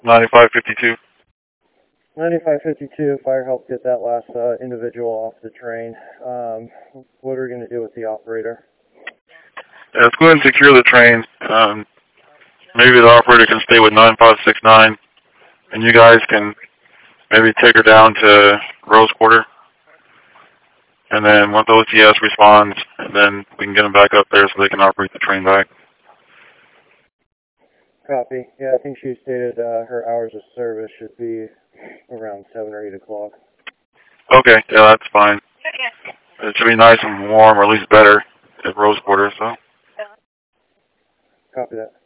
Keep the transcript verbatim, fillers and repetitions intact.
ninety-five fifty-two. ninety-five fifty-two, fire help get that last uh, individual off the train. Um, what are we going to do with the operator? Yeah, let's go ahead and secure the train. Um, maybe the operator can stay with nine five six nine, and you guys can maybe take her down to Rose Quarter. And then once O C S responds, then we can get them back up there so they can operate the train back. Copy. Yeah, I think she stated uh, her hours of service should be around seven or eight o'clock. Okay, yeah, that's fine. It should be nice and warm, or at least better, at Rose Quarter, so. Copy that.